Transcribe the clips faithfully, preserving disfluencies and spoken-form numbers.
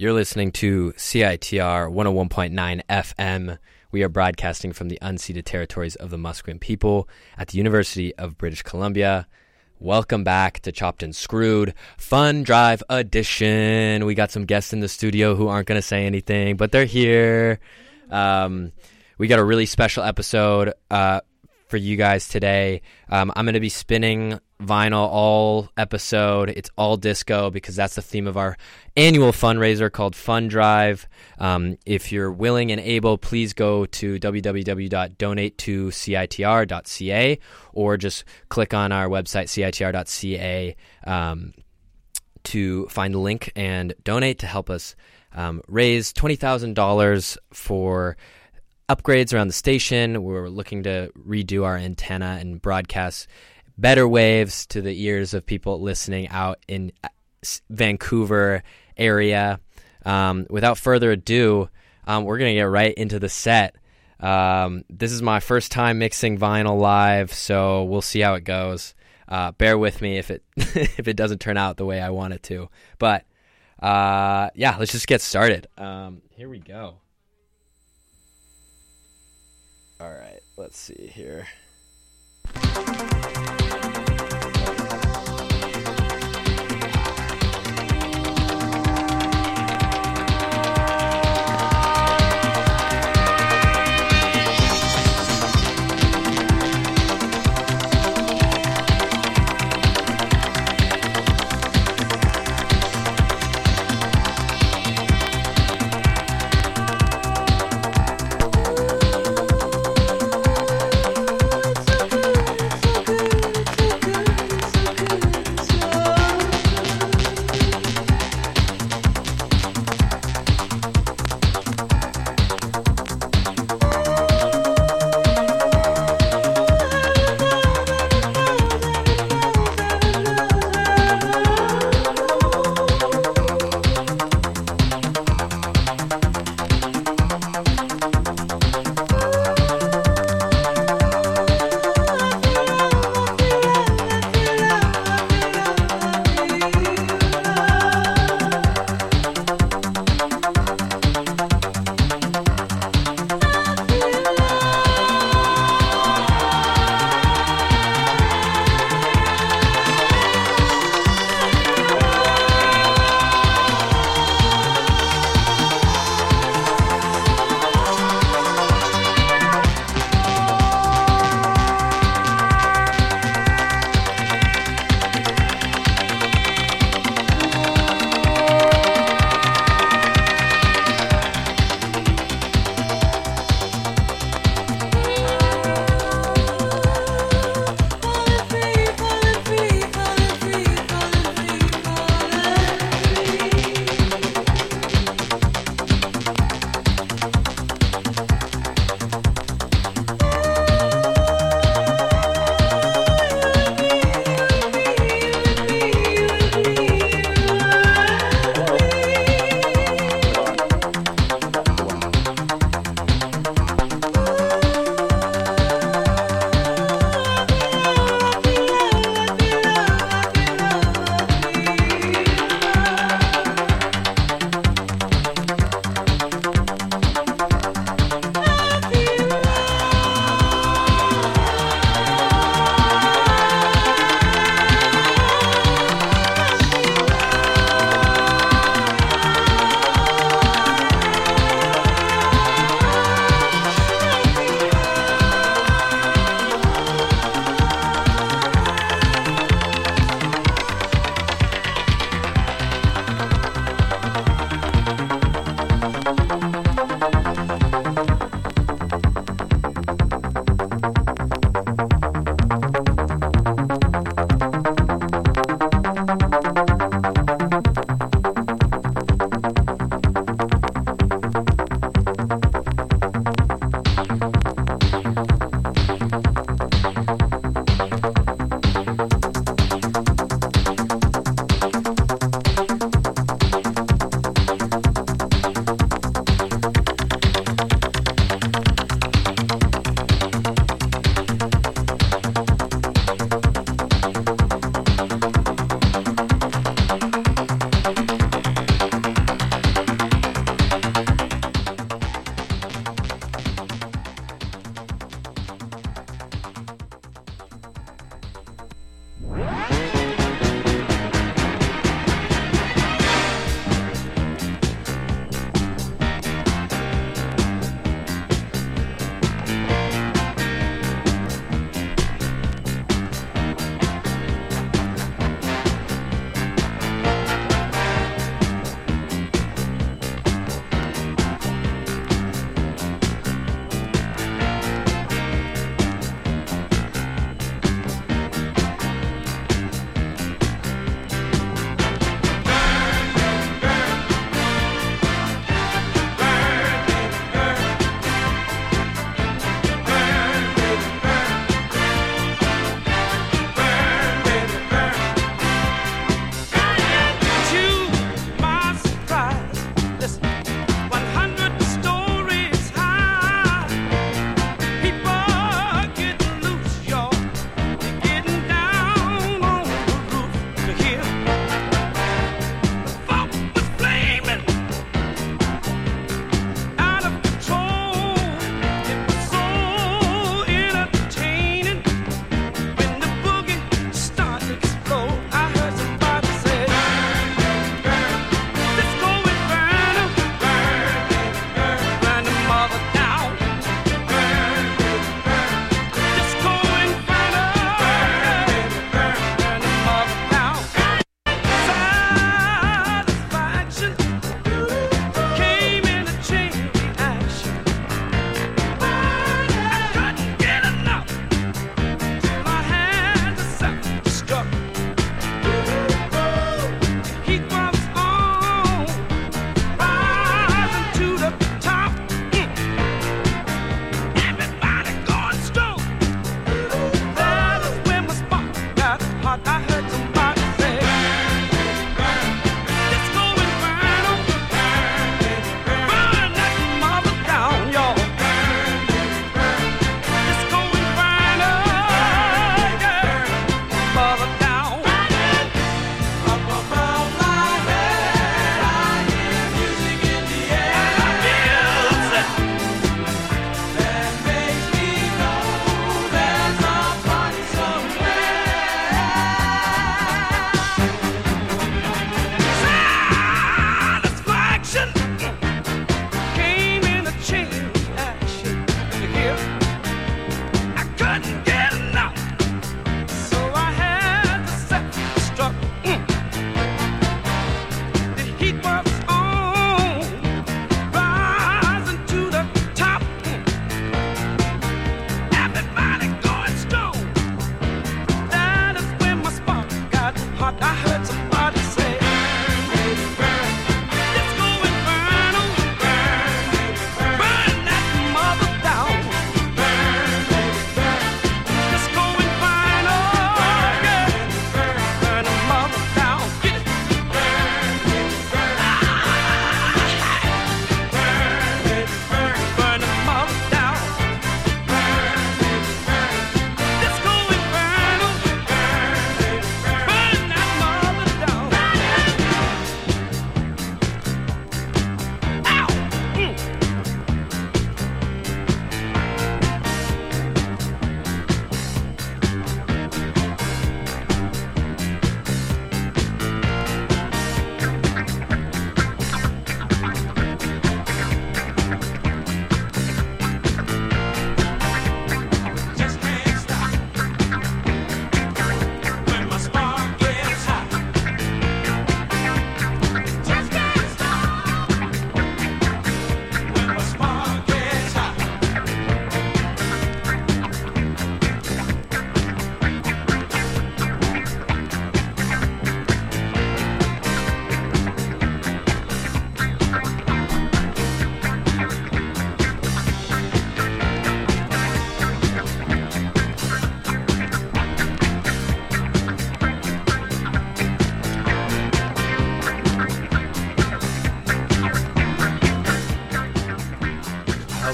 You're listening to C I T R one oh one point nine F M. We are broadcasting from the unceded territories of the Musqueam people at the University of British Columbia. Welcome back to Chopped and Screwed Fun Drive Edition. We got some guests in the studio who aren't going to say anything, but they're here. Um, we got a really special episode uh, for you guys today. Um, I'm going to be spinning vinyl all episode. It's all disco because that's the theme of our annual fundraiser called Fun Drive. Um, if you're willing and able, please go to w w w dot donate to c i t r dot c a or just click on our website c i t r dot c a um, to find the link and donate to help us um, raise twenty thousand dollars for upgrades around the station. We're looking to redo our antenna and broadcast better waves to the ears of people listening out in Vancouver area. Um, without further ado, um, we're going to get right into the set. Um, this is my first time mixing vinyl live, so we'll see how it goes. Uh, bear with me if it if it doesn't turn out the way I want it to. But uh, yeah, let's just get started. Um, here we go. All right, let's see here. So good.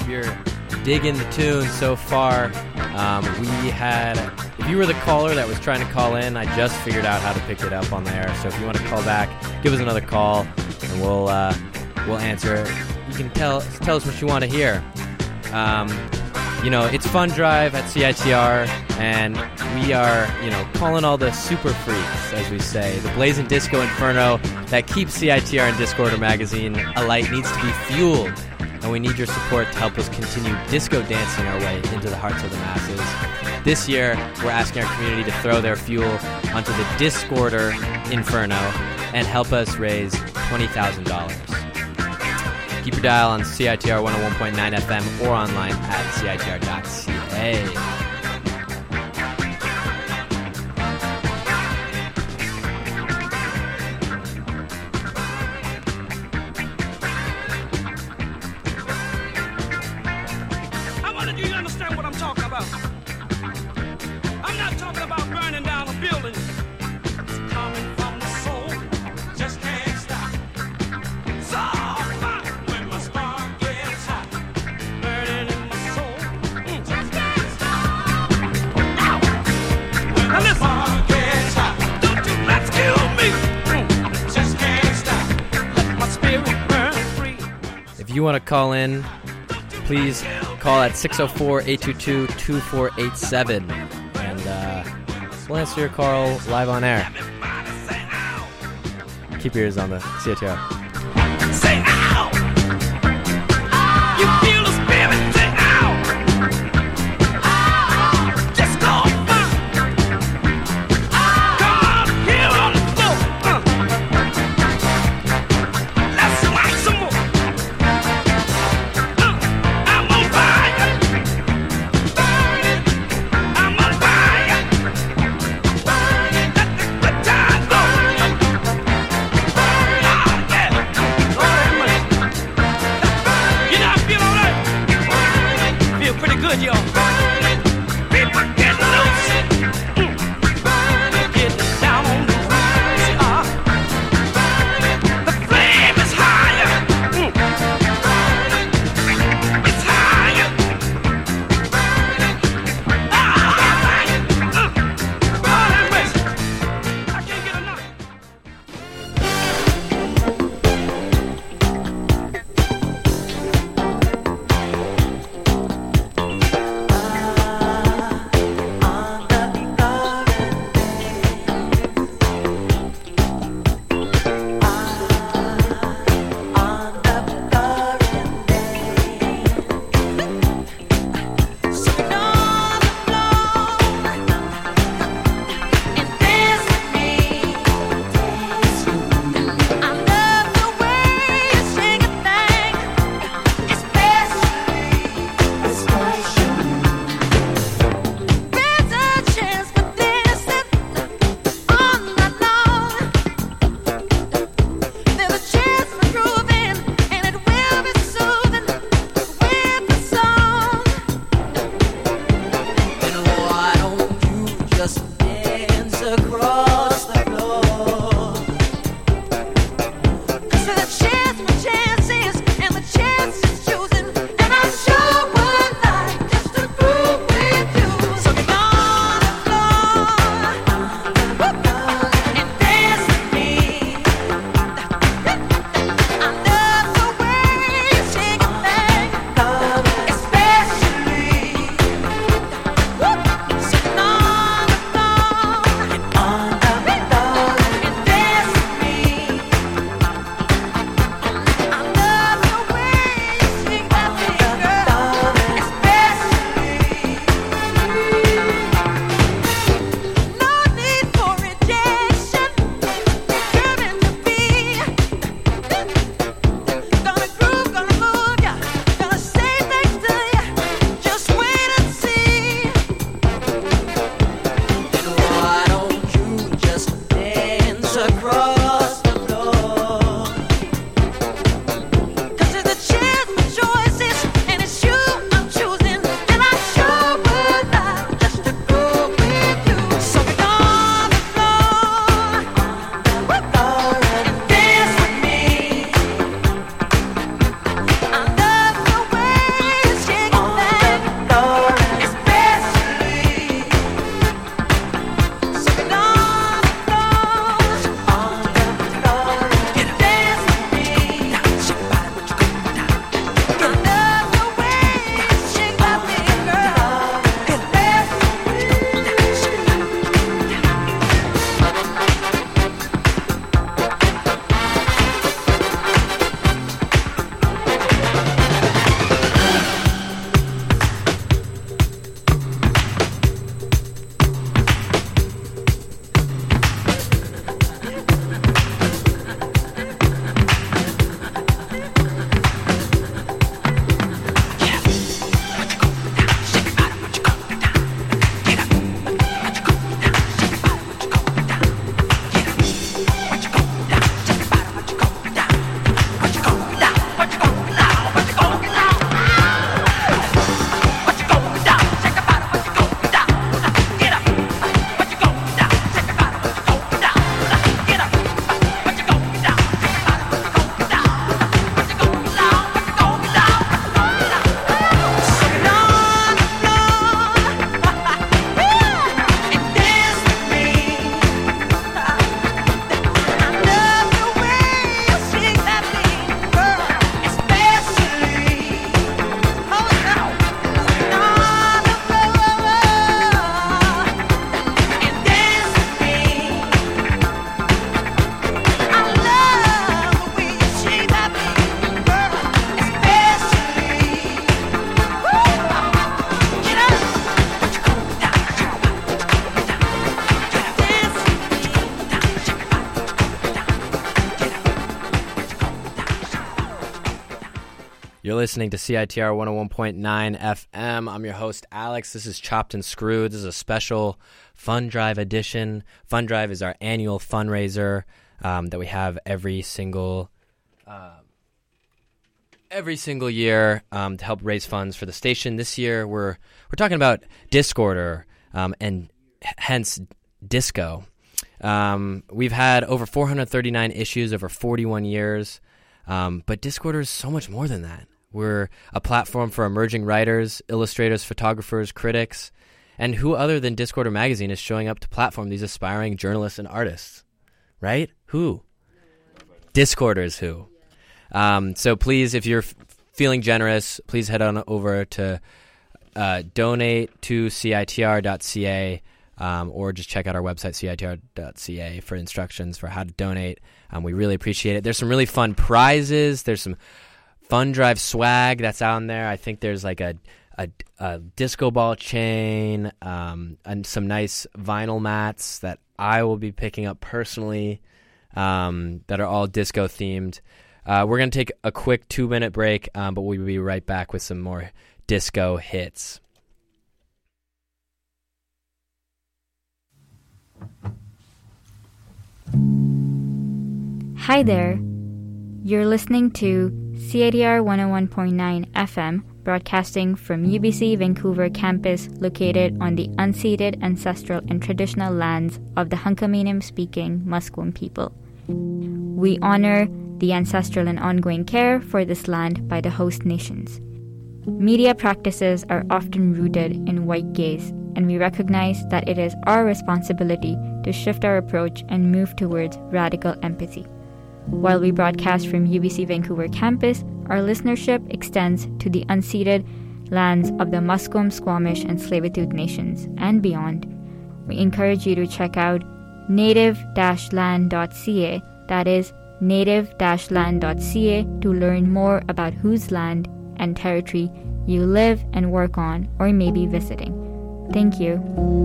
you're digging the tune so far. Um, we had, if you were the caller that was trying to call in, I just figured out how to pick it up on the air. So if you want to call back, give us another call, and we'll uh, we'll answer. You can tell tell us what you want to hear. Um, you know, it's Fun Drive at C I T R, and we are, you know, calling all the super freaks, as we say. The blazing disco inferno that keeps C I T R and Discorder magazine alight needs to be fueled, and we need your support to help us continue disco dancing our way into the hearts of the masses. This year, we're asking our community to throw their fuel onto the Discorder inferno and help us raise twenty thousand dollars. Keep your dial on C I T R one oh one point nine F M or online at C I T R dot C A. If you want to call in, please call at six oh four, eight two two, two four eight seven, and uh, we'll answer your call live on air. Keep your ears on the C I T R. Say ow! You feel the spirit, say ow! Ow! Just go fun! Come on, here on the floor! Uh. Let's rock some more! Uh. I'm on fire! Burning! I'm on fire! Burning! Let the good time go! Pretty good, y'all. People get loose. Mm. Get down on the roof. Uh. The flame is higher. Mm. It's higher. Ah, uh. Lord have mercy. I can't get enough. You're listening to C I T R one oh one point nine F M. I'm your host, Alex. This is Chopped and Screwed. This is a special Fund Drive edition. Fund Drive is our annual fundraiser um, that we have every single uh, every single year um, to help raise funds for the station. This year, we're we're talking about Discorder um, and h- hence disco. Um, we've had over four hundred thirty-nine issues over forty-one years. Um, but Discorder is so much more than that. We're a platform for emerging writers, illustrators, photographers, critics, and who other than Discorder Magazine is showing up to platform these aspiring journalists and artists, right? Who? Discorder is who. Um, so please, if you're f- feeling generous, please head on over to uh, donate to C I T R dot C A um, or just check out our website, C I T R dot C A, for instructions for how to donate. Um, we really appreciate it. There's some really fun prizes. There's some Fund Drive swag that's out there. I think there's like a a, a disco ball chain um, and some nice vinyl mats that I will be picking up personally um, that are all disco themed. Uh, we're going to take a quick two minute break, um, but we'll be right back with some more disco hits. Hi there. You're listening to C I T R one oh one point nine F M, broadcasting from U B C Vancouver campus located on the unceded ancestral and traditional lands of the Hunkaminam-speaking Musqueam people. We honor the ancestral and ongoing care for this land by the host nations. Media practices are often rooted in white gaze, and we recognize that it is our responsibility to shift our approach and move towards radical empathy. While we broadcast from U B C Vancouver campus, our listenership extends to the unceded lands of the Musqueam, Squamish, and Tsleil-Waututh nations and beyond. We encourage you to check out native dash land dot c a, that is native dash land dot c a, to learn more about whose land and territory you live and work on or may be visiting. Thank you.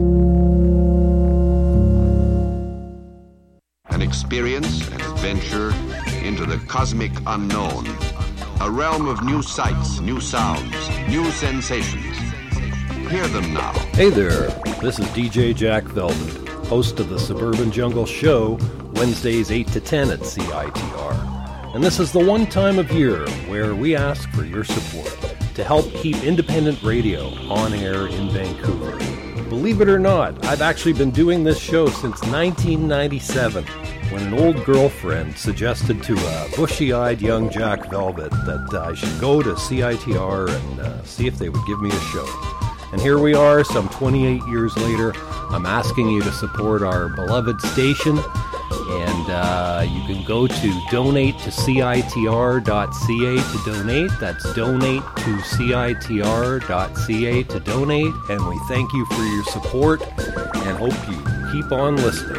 An experience, an adventure into the cosmic unknown. A realm of new sights, new sounds, new sensations. Hear them now. Hey there, this is D J Jack Velvet, host of the Suburban Jungle Show, Wednesdays eight to ten at C I T R. And this is the one time of year where we ask for your support to help keep independent radio on air in Vancouver. Believe it or not, I've actually been doing this show since nineteen ninety-seven, when an old girlfriend suggested to a bushy-eyed young Jack Velvet that uh, I should go to C I T R and uh, see if they would give me a show. And here we are, some twenty-eight years later. I'm asking you to support our beloved station, and uh, you can go to donate to C I T R dot C A to donate. That's donate to C I T R dot C A to donate. And we thank you for your support and hope you keep on listening.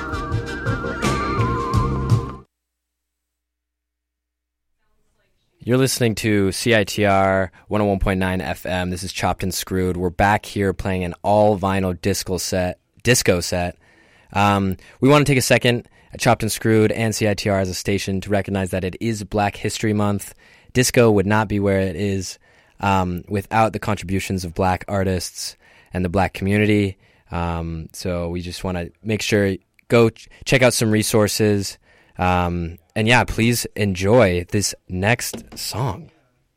You're listening to C I T R one oh one point nine F M. This is Chopped and Screwed. We're back here playing an all-vinyl disco set. Disco set. Um, we want to take a second at Chopped and Screwed and C I T R as a station to recognize that it is Black History Month. Disco would not be where it is um, without the contributions of black artists and the black community. Um, so we just want to make sure, go ch- check out some resources. Um, and yeah, please enjoy this next song.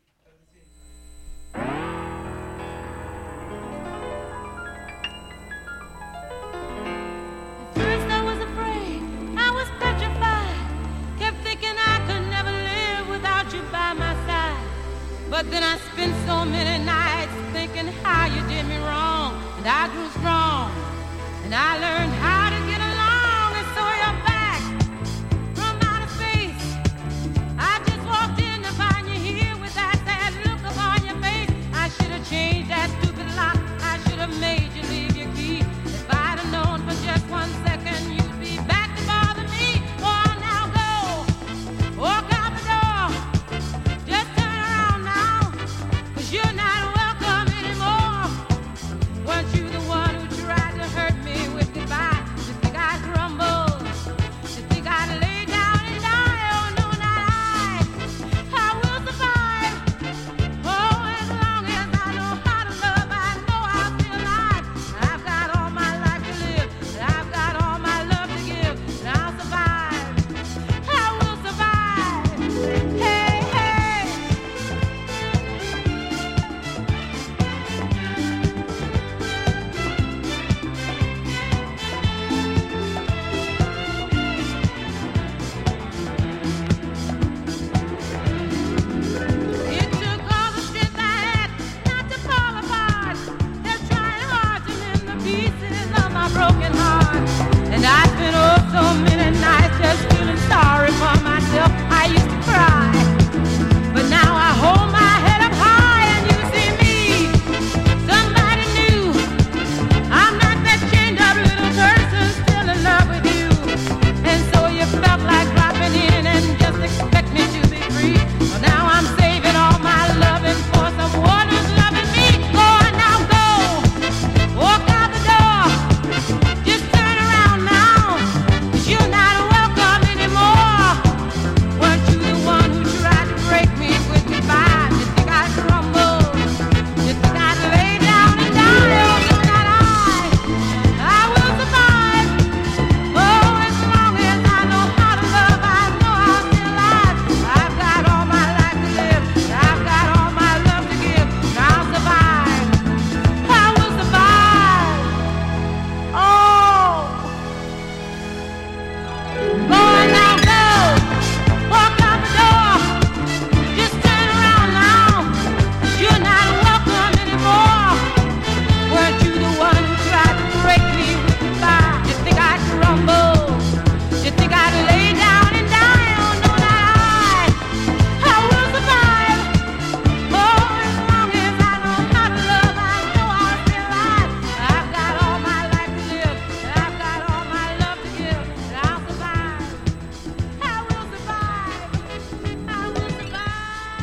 But then I spent so many nights thinking how you did me wrong, and I grew strong, and I learned how to get along, and so you're back from outer space. I just walked in to find you here with that sad look upon your face. I should have changed that stupid lock. I should have made you leave your key. If I'd have known for just one second you'd be back to bother me. Oh, now go, walk out the door. Just turn around now, 'cause you're not welcome anymore. Weren't you the one who tried to hurt me with goodbye?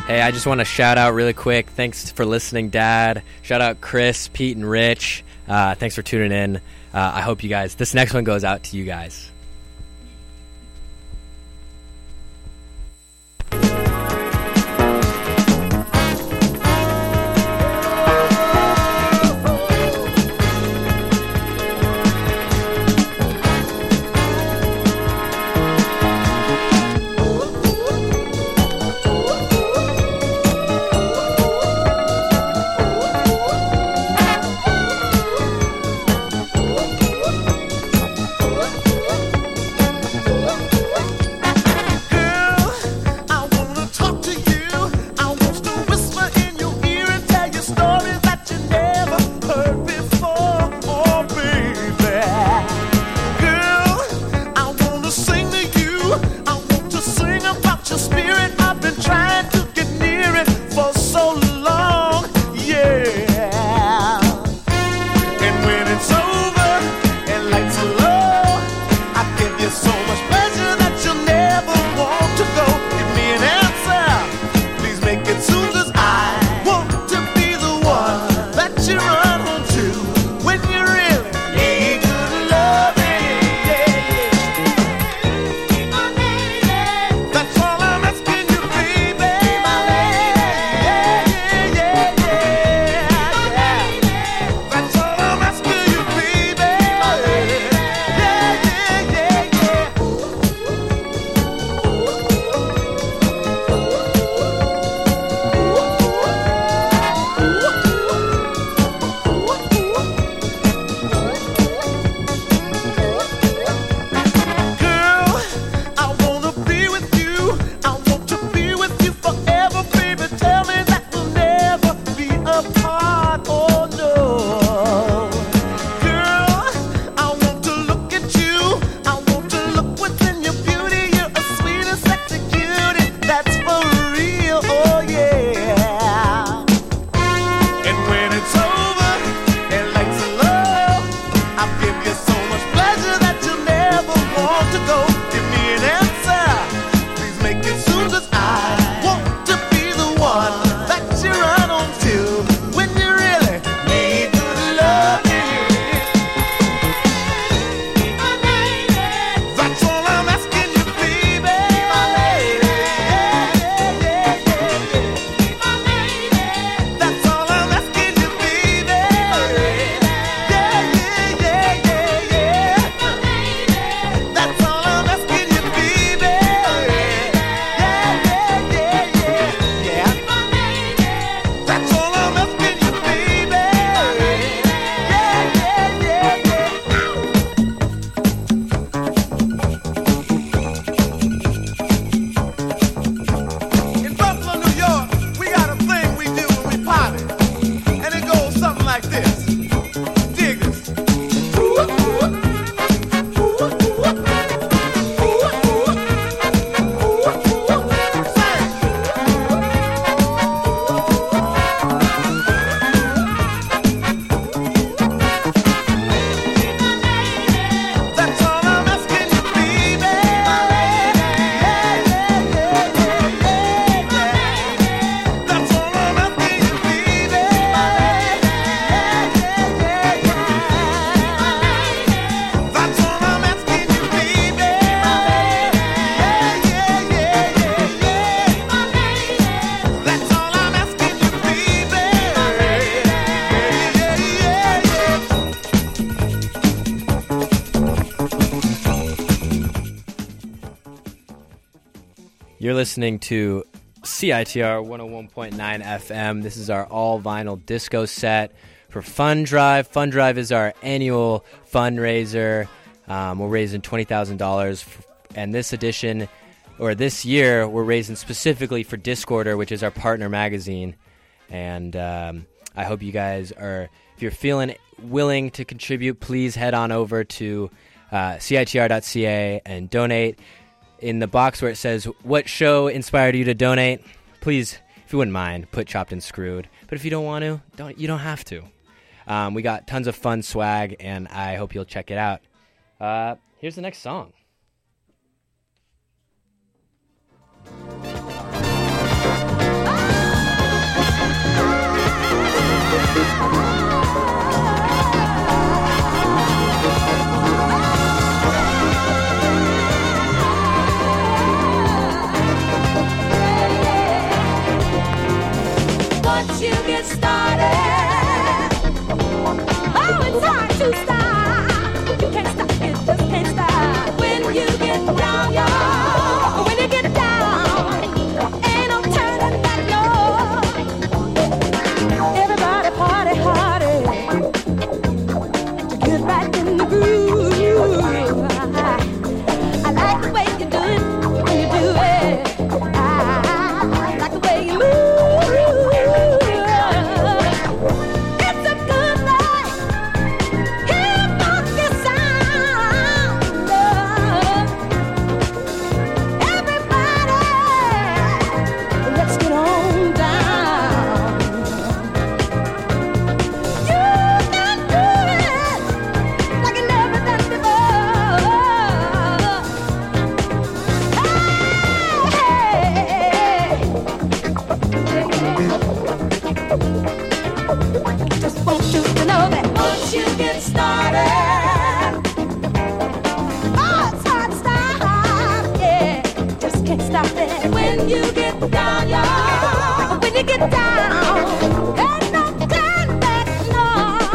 Hey, I just want to shout out really quick. Thanks for listening, Dad. Shout out Chris, Pete, and Rich. Uh, thanks for tuning in. Uh, I hope you guys, this next one goes out to you guys. You're listening to C I T R one oh one point nine F M. This is our all-vinyl disco set for Fun Drive. Fun Drive is our annual fundraiser. Um, we're raising twenty thousand dollars, and this edition, or this year, we're raising specifically for Discorder, which is our partner magazine. And um, I hope you guys are, if you're feeling willing to contribute, please head on over to uh, C I T R dot C A and donate. In the box where it says, what show inspired you to donate, please, if you wouldn't mind, put Chopped and Screwed. But if you don't want to, don't you don't have to. Um, we got tons of fun swag, and I hope you'll check it out. Uh, here's the next song. Oh! you get started, oh, it's hard to stop. You can't stop, you just can't stop. When you get down, y'all, when you get down, ain't no turning back, no. Everybody party hardy to get right in the groove. I, I like the way you do it when you do it. I like the way you move. It's a good night. Hear funky sound. Everybody, let's get on down. You can do it like you never done before. Just want you to know that once you get started, oh, it's hard to stop, yeah, just can't stop it. When you get down, y'all, when you get down, ain't no turning back, no.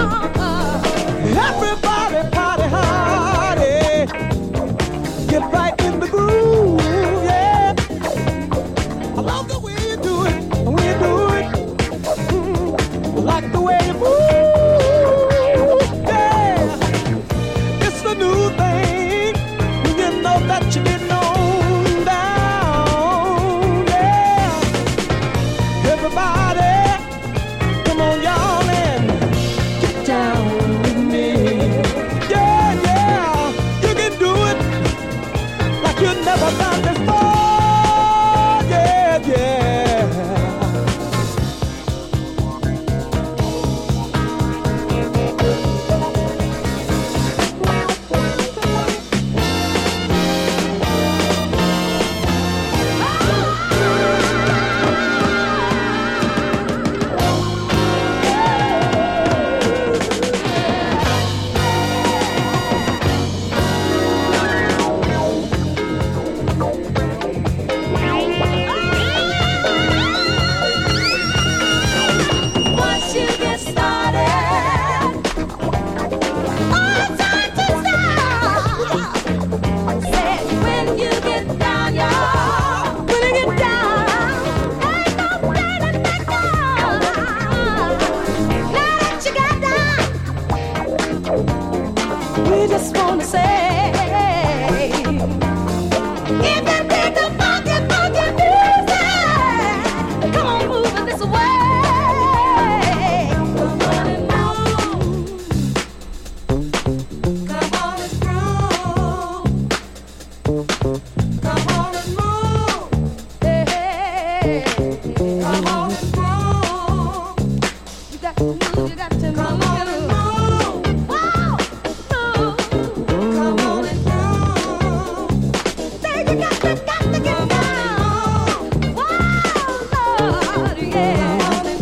Everybody party hardy, get right in the groove, yeah. I love the way you do it, the way you do it. Mm, I like the way you move, yeah. It's the new thing, you know that you're getting on down, yeah. Everybody, come on, y'all, and get down with me. Yeah, yeah, you can do it like you never done before. Yeah, yeah. Once you get started, oh, it's hard to stop. Said when you get down, y'all, when you get down, ain't no turning back, no. Now that you got down, we just wanna say, if you dig the funky, funky music, come on, move it this way. Come on and move. Come on and groove. Come on and move. Hey, come on and groove. You got to move, you got to move. Come on and move. Wow, move. Come on and groove. Say you got to, got to get down. Wow, Lord, yeah. Come on and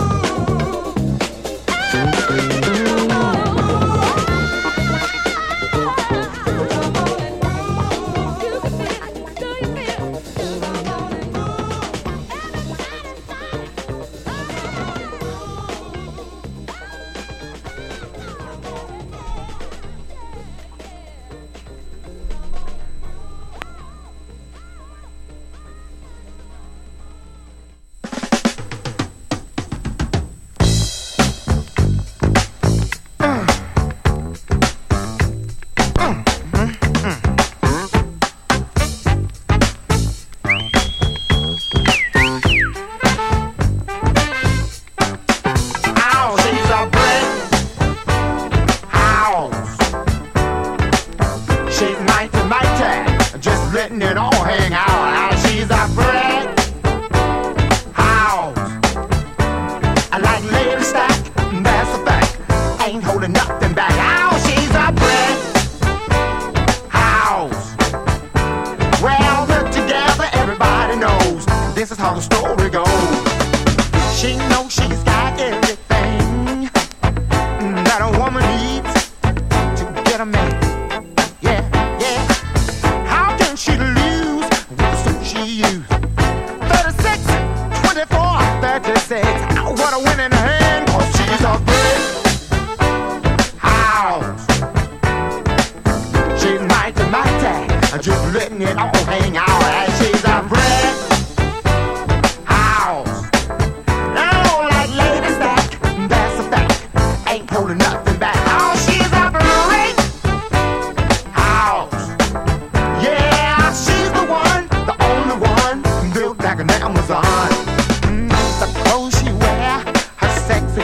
letting it all hang out. How she's a friend house. I like Lady Stack, that's a fact. Ain't holding nothing back. How she's a friend house. Well, look together, everybody knows this is how the story goes. She knows she's got everything that a woman needs to get a man. Yeah, yeah. How can she lose with the suit she used? thirty-six, twenty-four, thirty-six. What a winner.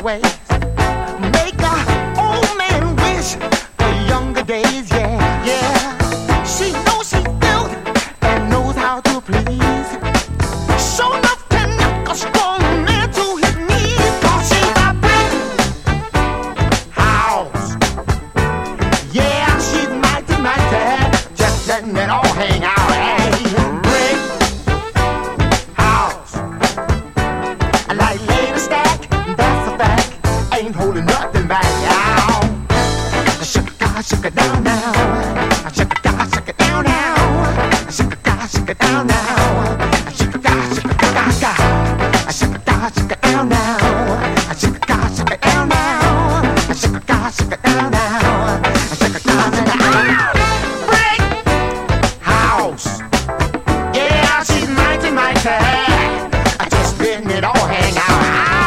ways. Make a old man wish for younger days, yeah, yeah. She knows she's built and knows how to please. Show enough to knock a strong man to his knees. Cause she's a big house. Yeah, she's mighty, mighty. Just letting it all hang out. Holding nothing back now. Shake it down, shake it down now. Shake it down, shake it down now. Shake it down, shake it down now. Shake it down, shake it down. Shake it down, shake it down now. Shake it down, shake it down now. Shake it down, shake it down now. Shake it down, shake it down. Brick house. Yeah, she's mighty, mighty. Just letting it all hang out.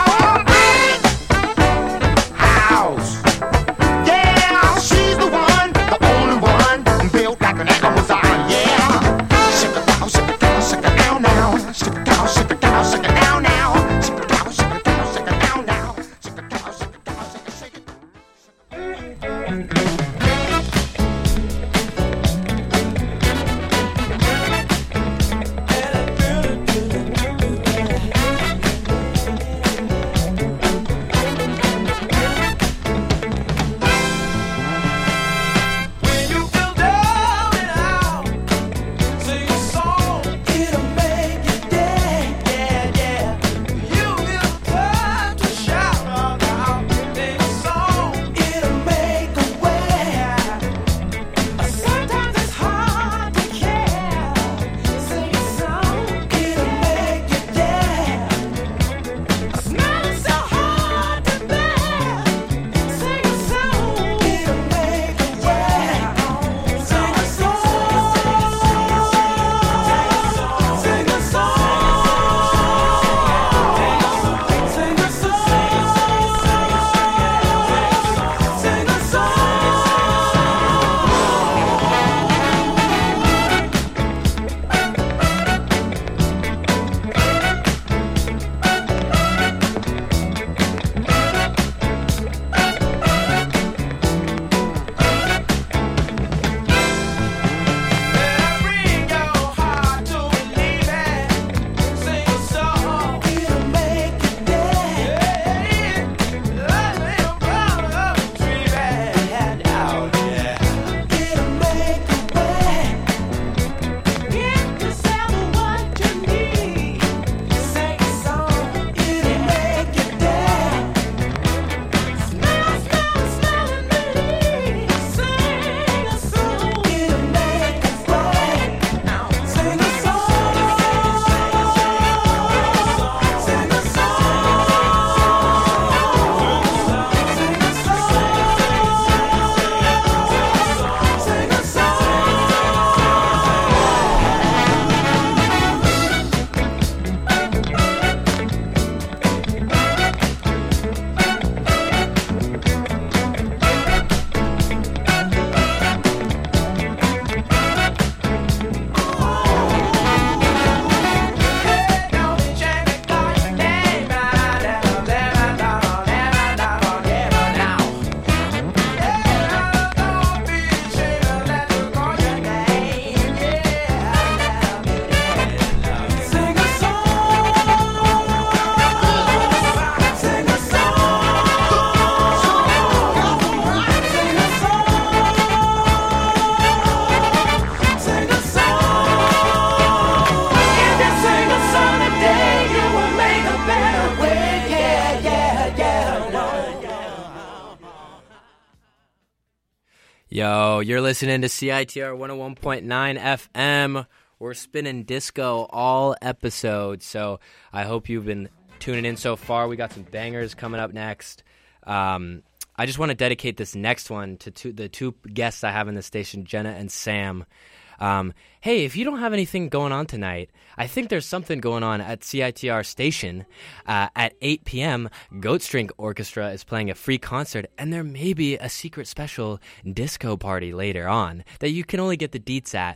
Yo, you're listening to C I T R one oh one point nine F M. We're spinning disco all episode, so I hope you've been tuning in so far. We got some bangers coming up next. Um, I just want to dedicate this next one to two, the two guests I have in the station, Jenna and Sam. Um, hey, if you don't have anything going on tonight, I think there's something going on at C I T R station. Uh, at eight p.m., Goat String Orchestra is playing a free concert, and there may be a secret special disco party later on that you can only get the deets at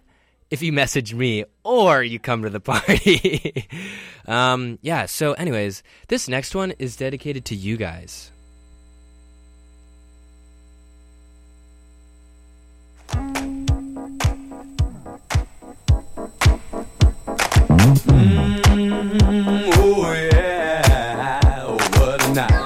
if you message me or you come to the party. um, yeah, so anyways, this next one is dedicated to you guys. Mm, oh yeah, oh, what a night.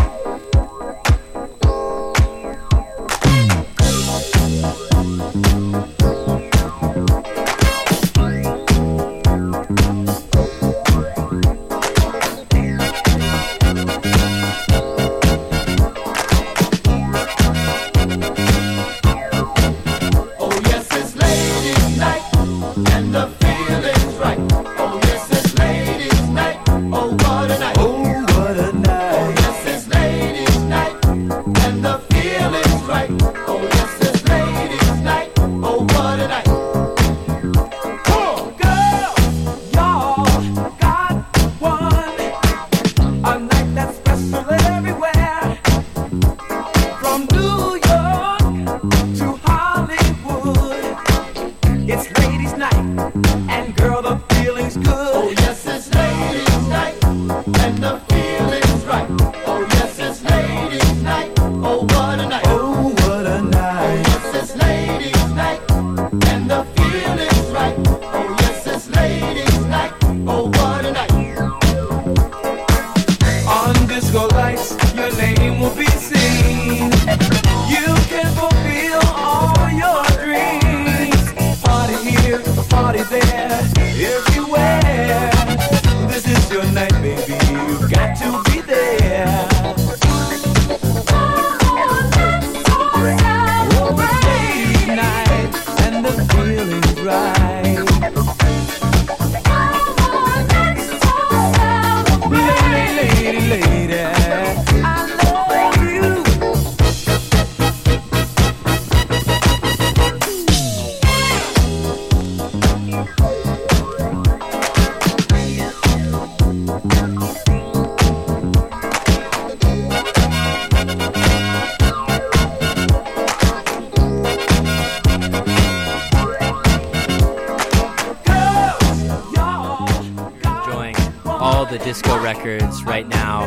The disco records right now.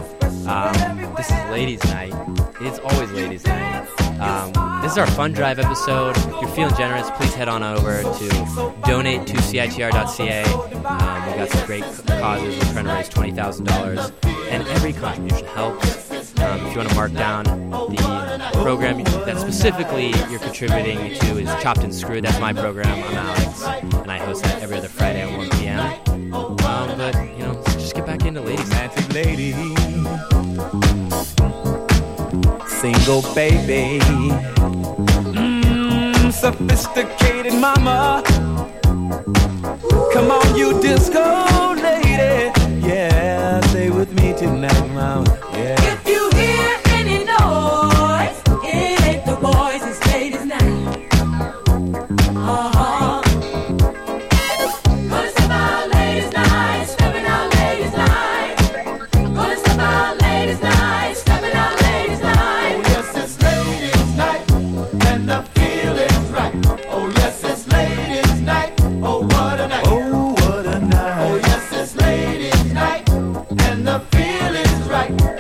Um, this is Ladies Night. It's always Ladies Night. Um, this is our fund drive episode. If you're feeling generous, please head on over to donate to C I T R dot C A. Um, we've got some great causes. We're trying to raise twenty thousand dollars, and every contribution helps. Um, if you want to mark down the program that specifically you're contributing to is Chopped and Screwed. That's my program. I'm Alex, and I host that every other Friday at one p.m. Um, but, you know, let's just get back into Ladies Night. Romantic lady, single baby, mm, sophisticated mama. Come on, you disco lady, yeah, stay with me tonight, mama. Yeah. If you hear any noise, it ain't the boys, it's Ladies Night. Uh-huh. Gonna step out Ladies Night, stepping out Ladies Night. Gonna step out Ladies Night, stepping out Ladies Night. Oh yes, it's Ladies Night, and the feeling's right. Oh yes, it's Ladies Night. Oh what a night. Oh what a night. Oh yes, it's Ladies Night, and the feeling's right.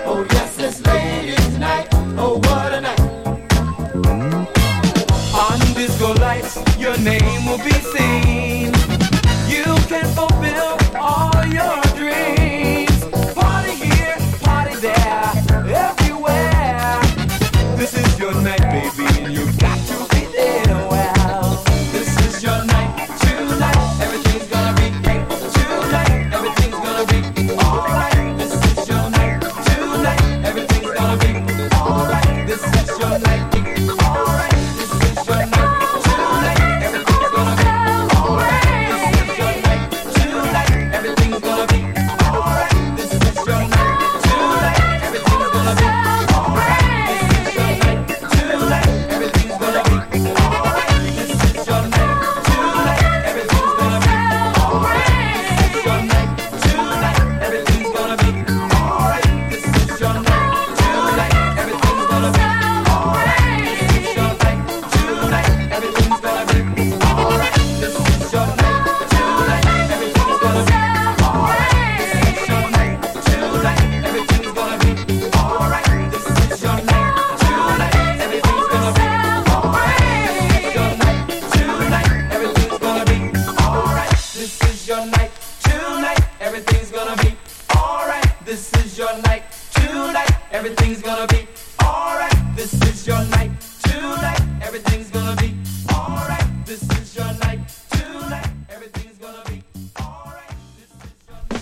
this is your night. Tonight, everything's gonna be alright. This is your night. Tonight, everything's gonna be alright. This is your night. Tonight, everything's gonna be alright. This is your night.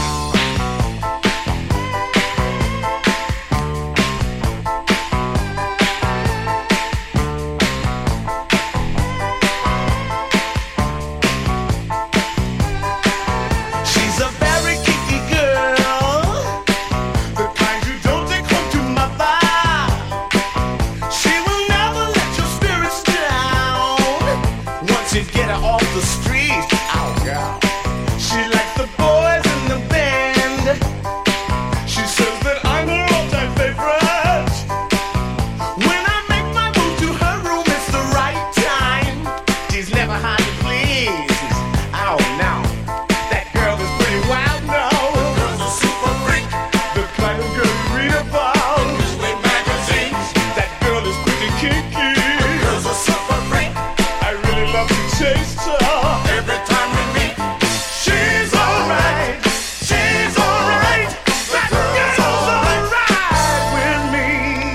She's a very kinky girl, the kind you don't take home to mother. She will never let your spirits down once you get her off the street. Oh, girl. She likes the boys in the band. She says that I'm her all-time favorite. When I make my move to her room, it's the right time. She's never hard to please. Oh, no. That girl is pretty wild now. The girl's a super freak. The kind of girl you read about. Newsweek magazines. That girl is pretty kinky. The girl's a super freak. I really love to taste her. Every time we meet, she's alright. She's alright. That girl's alright with me.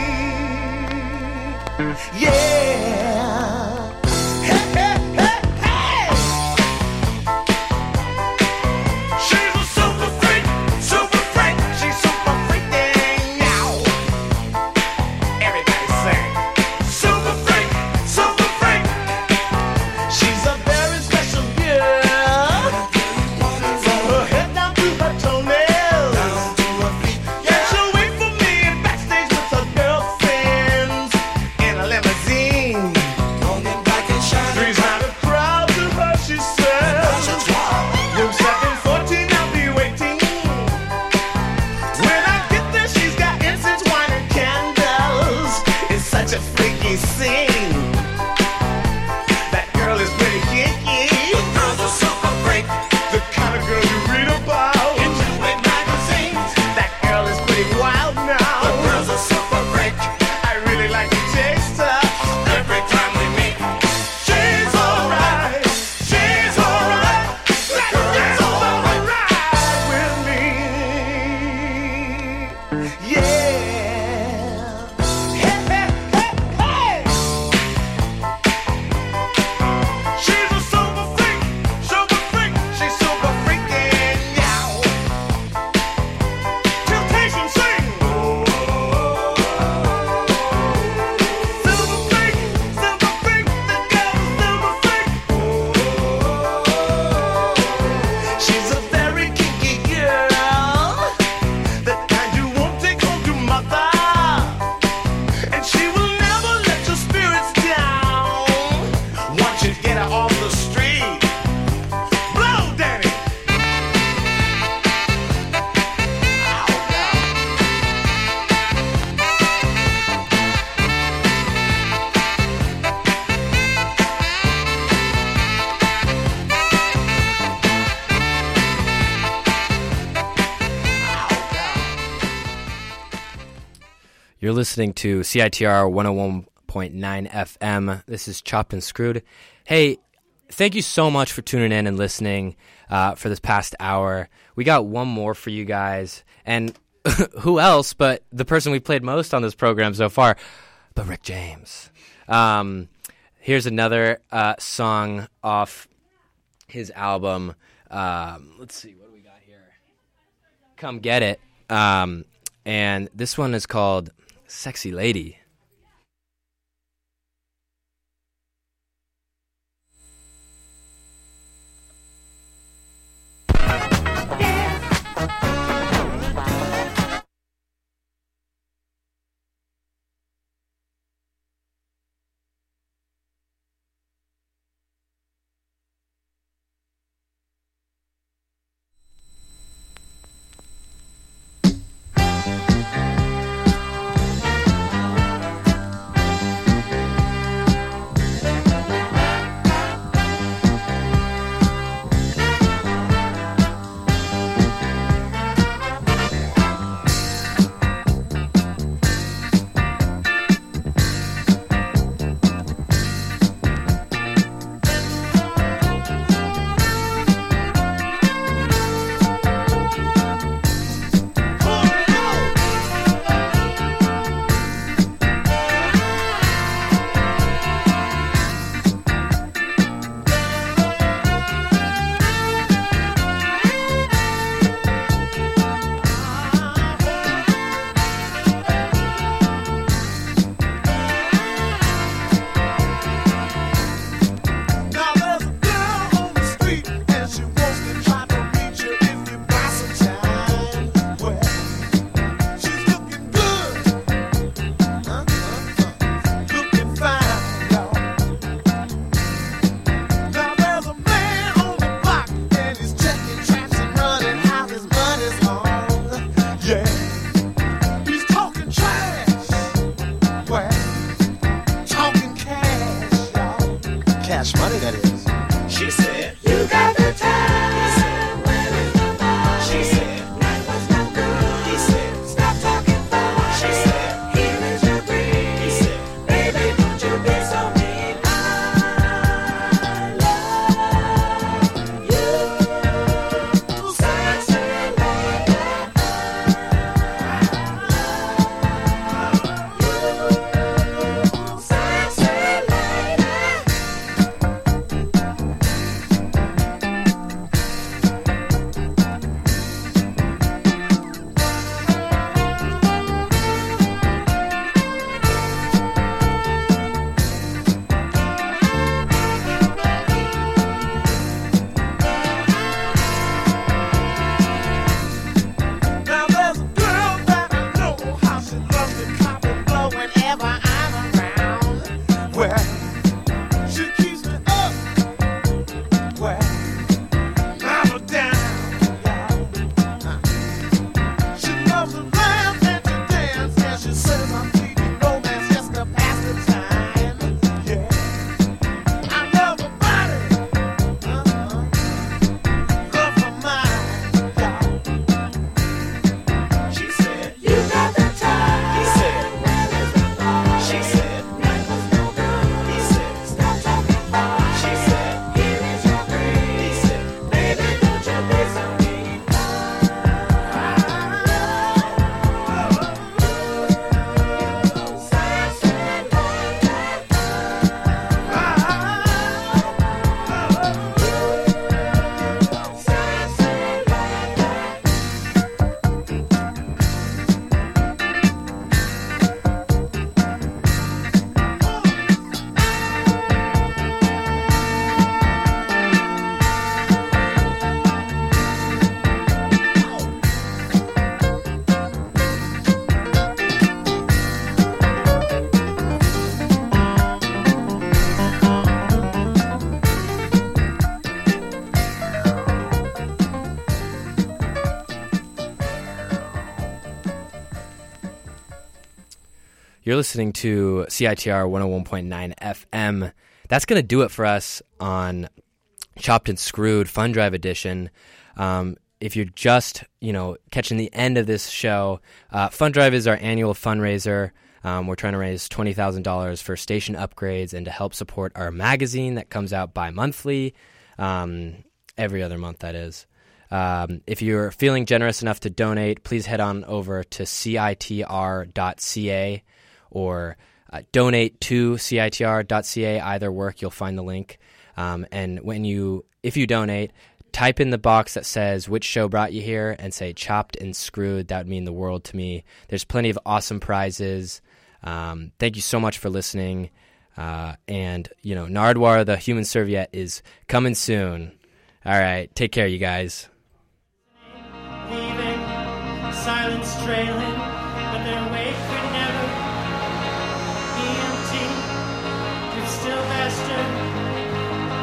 Yeah. Hey, hey, hey, hey. She's a super freak, super freak. She's super freaking out. Everybody sing. Super freak, super freak. She's a very special girl. From her head down to her toenails. Yeah, she'll wait for me in backstage with her girlfriends in a limousine. Three's not a crowd to her, she says. Room seven fourteen, I'll be waiting. When I get there, she's got incense, wine, and candles. It's such a freaky scene. That girl is pretty kinky. The girl's a super freak. The kind of girl you read about in Newsweek magazines. That girl is pretty wild now. The girl's a super freak. I really like to taste her. Every time we meet, she's alright. She's alright. That girl's alright with me. Yeah. Hey, hey, hey, hey. She's a super freak, super freak. She's super freaking out. Temptation sing. Silver freak, silver freak. The girl's silver freak. She's a very kinky girl, the kind you won't take home to mother. And she will never let your spirits down once you get her off the street. Blow, Danny. Oh, God. Oh, God. You're listening to C I T R one oh one point nine F M. This is Chopped and Screwed. Hey, thank you so much for tuning in and listening uh, for this past hour. We got one more for you guys. And who else but the person we played most on this program so far, but Rick James. Um, here's another uh, song off his album. Um, let's see, what do we got here? Come Get It. Um, and this one is called Sexy Lady. You're listening to C I T R one oh one point nine F M. That's going to do it for us on Chopped and Screwed Fun Drive Edition. Um, if you're just, you know, catching the end of this show, uh, Fun Drive is our annual fundraiser. Um, we're trying to raise twenty thousand dollars for station upgrades and to help support our magazine that comes out bi-monthly, um, every other month, that is. Um, if you're feeling generous enough to donate, please head on over to C I T R dot C A or uh, donate to C I T R dot C A. Either work, you'll find the link. Um, and when you, if you donate, type in the box that says which show brought you here and say Chopped and Screwed. That would mean the world to me. There's plenty of awesome prizes. Um, thank you so much for listening. Uh, and, you know, Nardwuar, the human serviette, is coming soon. All right. Take care, you guys. Leaving, silence trailing.